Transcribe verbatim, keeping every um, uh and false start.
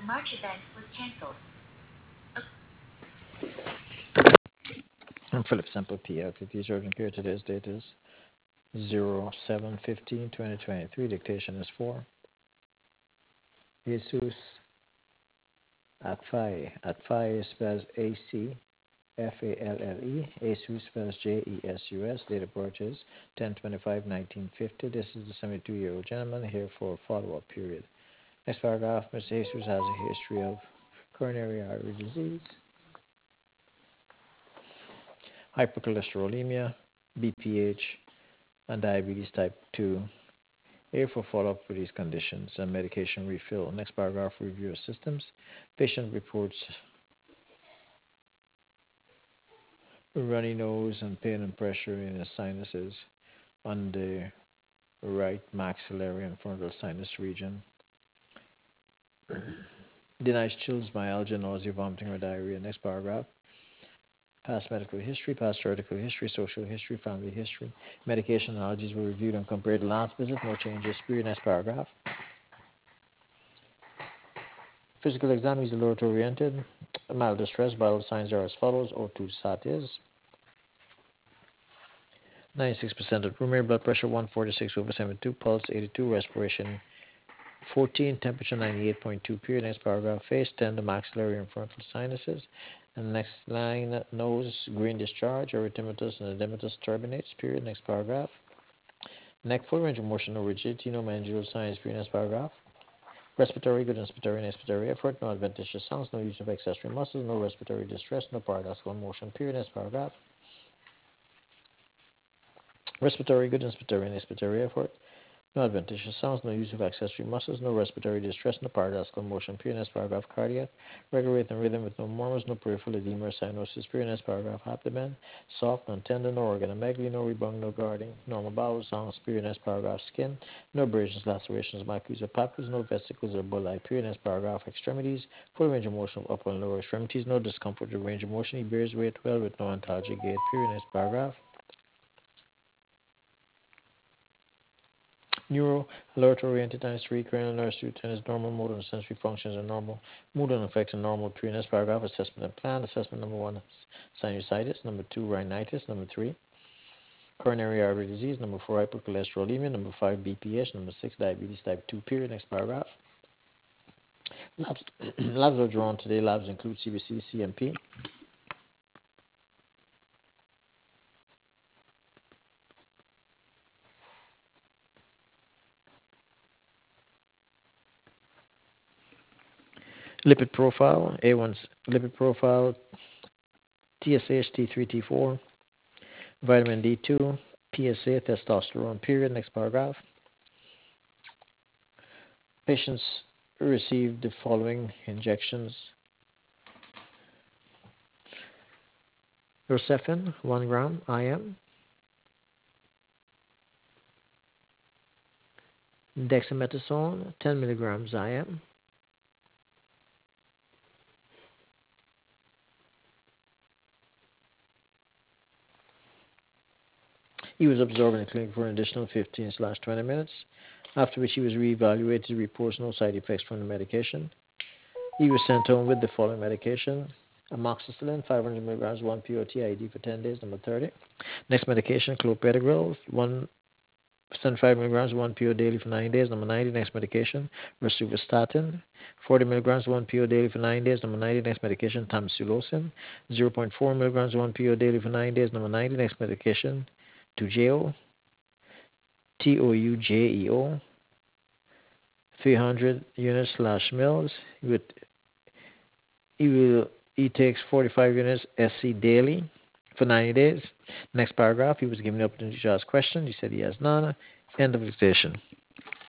I'm Philip Semple, P L T T urgent care. Today's date is zero seven fifteen twenty twenty-three. Dictation is four. Jesus Akfalle. Akfalle spells A C F A L L E. Jesus spells J E S U S. Date of birth is ten twenty-five nineteen fifty. This is the seventy-two-year-old gentleman here for a follow-up period. Next paragraph, Mister Jesus has a history of coronary artery disease, hypercholesterolemia, B P H, and diabetes type two. Here for follow-up for these conditions and medication refill. Next paragraph, review of systems. Patient reports runny nose and pain and pressure in his sinuses on the right maxillary and frontal sinus region. Denies chills, myalgia, nausea, vomiting, or diarrhea. Next paragraph. Past medical history, past surgical history, social history, family history. Medication and allergies were reviewed and compared to last visit. No changes. Period. Next paragraph. Physical exam is alert oriented. Mild distress. Vital signs are as follows. O two sat is ninety-six percent of room air, blood pressure one forty-six over seventy-two, pulse eighty-two, respiration fourteen, temperature ninety-eight point two. Period. Next paragraph. Face ten, the maxillary and frontal sinuses. And next line, nose, green discharge, erythematous and edematous turbinates. Period. Next paragraph. Neck, full range of motion, no rigidity, no mandibular signs. Period. Next paragraph. Respiratory, good inspiratory and expiratory effort, no adventitious sounds, no use of accessory muscles, no respiratory distress, no paradoxical motion. Period. Next paragraph. Respiratory, good inspiratory and expiratory effort, no adventitious sounds, no use of accessory muscles, no respiratory distress, no paradoxical motion. Period. Next paragraph. Cardiac, regular rate and rhythm with no murmurs, no peripheral edema or cyanosis. Period. Next paragraph. Abdomen, soft, non tender, no organomegaly, no rebound, no guarding, normal bowel sounds. Period. Next paragraph. Skin, no abrasions, lacerations, macules or papules, no vesicles or bullae. Period. Next paragraph. Extremities, full range of motion of upper and lower extremities, no discomfort or range of motion. He bears weight well with no ontologic gait. Period. Next paragraph. Neuro, alert oriented times three, cranial nerve ten is normal, motor and sensory functions are normal, mood and effects are normal. Pre next paragraph, assessment and plan. Assessment number one, sinusitis. Number two, rhinitis. Number three, coronary artery disease. Number four, hypercholesterolemia. Number five, B P H. Number six, diabetes type two. Period. Next paragraph. Labs, labs are drawn today. Labs include C B C, C M P. Lipid profile, A one lipid profile, T S H, T three, T four, vitamin D two, P S A, testosterone. Period. Next paragraph. Patients received the following injections: Herceptin, one gram I M, dexamethasone, ten milligrams I M, he was observed in the clinic for an additional fifteen slash twenty minutes, after which he was reevaluated. He reports no side effects from the medication. He was sent home with the following medication: amoxicillin, five hundred milligrams, one P O T I D for ten days, number thirty. Next medication, clopidogrel, one seventy-five milligrams, one P O daily for nine days, number ninety. Next medication, rosuvastatin, forty milligrams, one P O daily for nine days, number ninety. Next medication, tamsulosin, zero point four milligrams, one P O daily for nine days, number ninety. Next medication, Toujeo, T O U J E O, three hundred units slash mils. With, he, will, he takes forty-five units S C daily for ninety days. Next paragraph, he was given the opportunity to ask questions. He said he has none. End of dictation.